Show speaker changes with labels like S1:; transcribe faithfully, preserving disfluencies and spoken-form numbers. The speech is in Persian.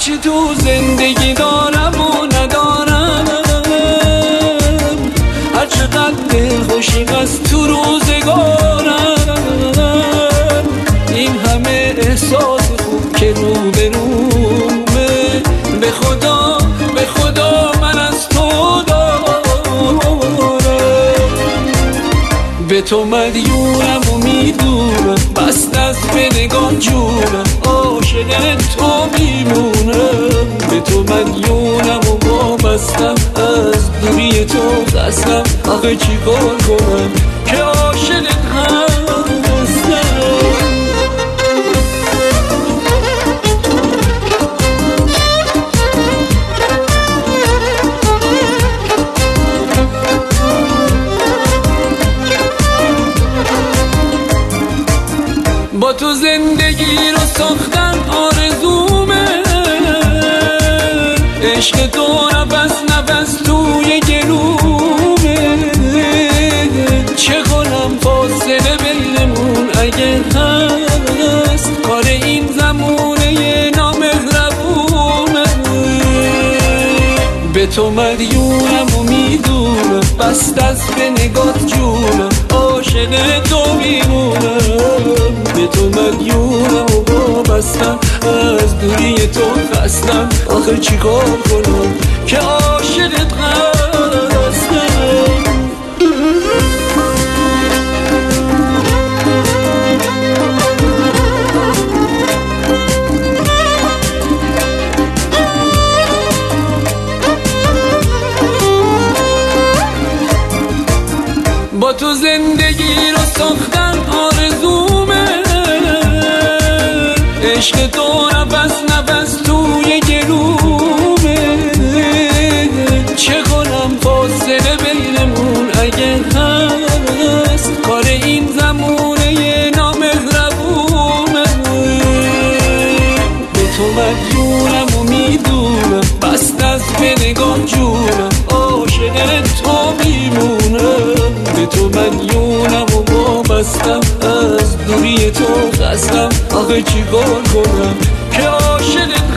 S1: هرچی تو زندگی دارم و ندارم، هرچقدر دلخوشی از تو روزگارم، این همه احساس خوب که رو به رومه، به خدا به خدا من از تو دارم، به تو مدیونم و میدونم بست از به نگاه جونم، عاشق تو میمونم، به تو مدیونم و وابستم، از دوری تو خستم، آخه چی کار کنم که عاشقت هستم. با تو زندگی رو ساختن آرزومه، عشق تو نفس نفس توی گلومه، چه کنم فاصله بینمون اگه هست، کار این زمونه نامهربونه، به تو مدیونم و میدونم بست از به نگات جونم، عاشق تو میمونم، به تو مدیونم و وابستم، از دوری تو خستم، آخه چی کار کنم که عاشقت هستم. با تو زندگی رو ساختن آرزومه، عشق تو نفس نفس توی گلومه، چه کنم فاصله بینمون اگه هست، کار این زمونه نامهربونه، به تو مدیونم و میدونم بست از به نگاه جونم، عاشق تو میمونم، به تو مدیونم و وابستم، از دوری تو خستم، آخه چی کار کنم که عاشقت